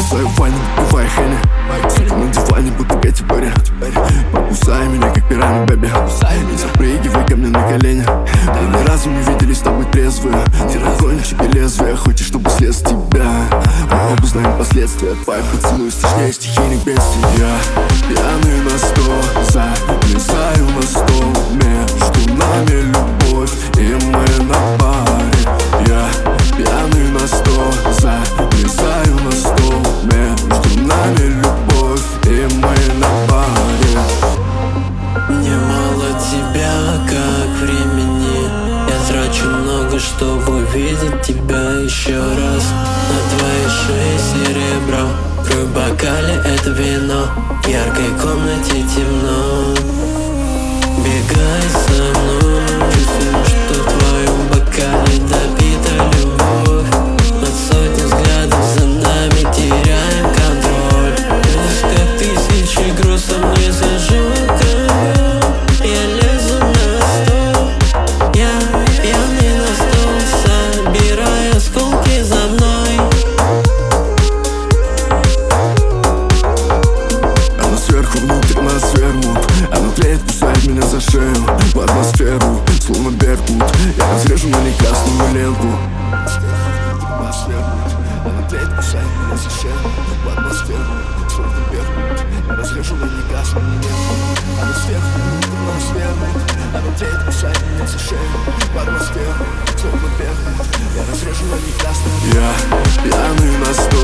свою ванну, бывай Хенни. Сидим на диване, будто Кэти Перри. Покусай меня, как пиранья, бэби. Не запрыгивай ко мне на колени. Мы ни разу не виделись с тобой трезвые. Ты разгонишь себе лезвие, хочешь, чтобы слез с тебя. Мы оба знаем последствия. Твои поцелуй страшнее стихийных бедствий. Я пьяный на 100, залезаю на стол. Между нами любовь, и мы на паре. Я пьяный на 100, залезаю на стол. Между нами любовь, и мы на паре. Мне мало тебя, как времени. Я трачу много, чтобы увидеть тебя еще раз. На твоей шее серебро, кровь в бокале — это вино. В яркой комнате темно. Бегай со мной, чувствую, что в твоем бокале допита любовь. От сотни взглядов за нами теряем контроль. Лишь как тысячи грузов мне зажигают. Я лезу на стол, я пьяный на стол, собираю осколки за мной. Она сверху внутрь нас вернут. Она тлеет, кусает меня за шею в атмосферу, словно беркут. Я разрежу на ней красную ленку. Она тлеет, кусает меня за шею в атмосферу, словно беркут. Я разрежу на ней красную ленку. Она сверху внутрь нас вернут. Она тлеет, кусает меня за шею в атмосферу, словно беркут. Я разрежу на ней красную ленку. Я пьяный на 100,